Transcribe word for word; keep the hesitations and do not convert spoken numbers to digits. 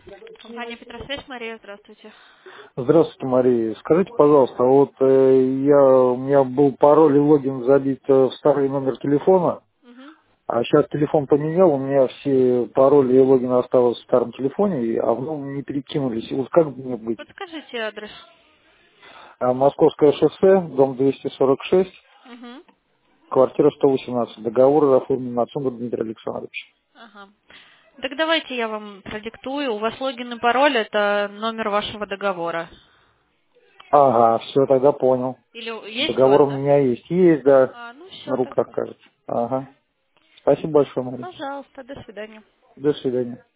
Компания Петросвязь, Мария, здравствуйте. Здравствуйте, Мария. Скажите, пожалуйста, вот э, я, у меня был пароль и логин забит э, в старый номер телефона, Мгм. а сейчас телефон поменял, у меня все пароли и логин осталось в старом телефоне, и- а в новом не перекинулись. И вот как мне быть? Подскажите адрес. А, Московское шоссе, дом двести сорок шесть, Мгм. квартира сто восемнадцать. Договор оформлен на Цунгар Дмитрий Александрович. Ага. Так давайте я вам продиктую. У вас логин и пароль — это номер вашего договора. Ага, все, тогда понял. Или есть у Договор вас, у да? меня есть. Есть, да, А, ну на все руках, тогда. кажется. Ага. Спасибо большое, Мария. Пожалуйста, до свидания. До свидания.